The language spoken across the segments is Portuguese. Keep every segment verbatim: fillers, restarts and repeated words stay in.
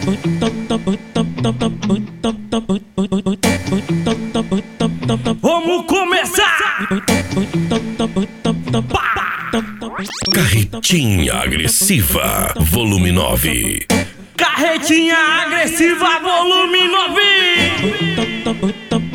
Vamos começar! Carretinha Agressiva, volume nove. Carretinha Agressiva, volume nove.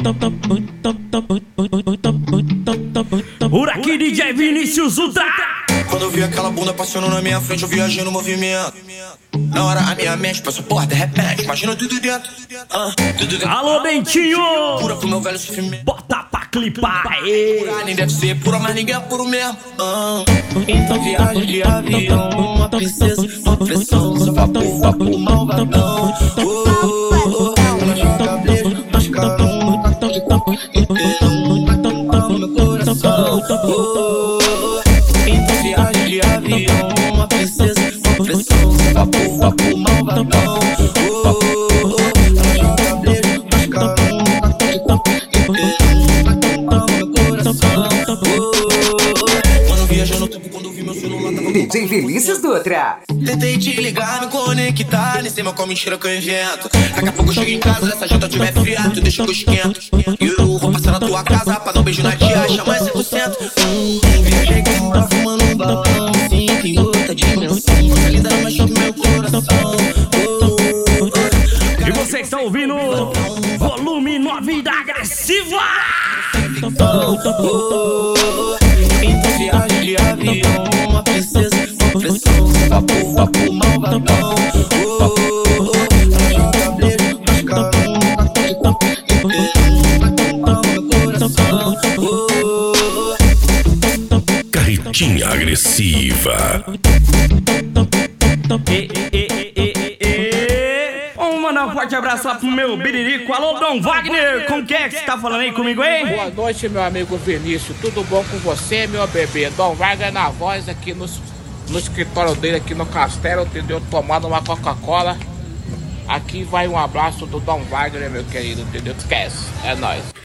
Por aqui, D J Vinícius Uda. Quando eu vi aquela bunda passando na minha frente, eu viajei no movimento. Na hora a minha mente passou por de repente. Imagina tudo dentro, ah, tudo dentro. Alô, Dentinho! Pura pro meu velho sofrimento. Bota pra clipar, aê! Pura nem deve ser pura, mas ninguém é puro mesmo, ah. Então viagem de avião, uma princesa, uma pressão, só papo, papo, malvadão. Oh, oh, oh, mas cabelo, mas carão, batom de copo inteiro, batom no meu coração. Oh, então viagem de avião, uma princesa, uma pressão, só papo, papo, malvadão. Oh, oh, mas cabelo, mas carão, batom de copo inteiro, batom no meu coração. Oh, quando viajando tempo, quando vi meu celular tava D J Vinícius Dutra. tentei te ligar, me conectar, nem sei mais qual mentira que eu invento. Daqui a pouco eu chego em casa, se essa janta tiver fria, tu deixa que eu esquento. E eu vou passar na tua casa pra dar um beijo na tia, chama cem por cento. Hum, viajei com uma fumando um balão, sinto em outra dimensão. Você linda, mas choque meu coração. Oh, oh, E vocês estão ouvindo volume nove da Agressiva. oh, oh, oh. Então viagem de avião, uma princesa, uma pressão, papo, papo, malvadão. Oh, oh, oh, cabelo, mas carão, batom de copo inteiro, batom no meu coração. Oh, oh. Carretinha Agressiva. E, e, e, e, e, e. Vamos mandar um forte abraço lá pro meu biririco. Alô, Dom Wagner, como que é que você tá falando aí comigo, hein? Boa noite, meu amigo Vinícius. Tudo bom com você, meu bebê? Dom Wagner na voz aqui no, no escritório dele, aqui no Castelo, entendeu? Tomando uma Coca-Cola. Aqui vai um abraço do Dom Wagner, meu querido, entendeu? Esquece, é nóis.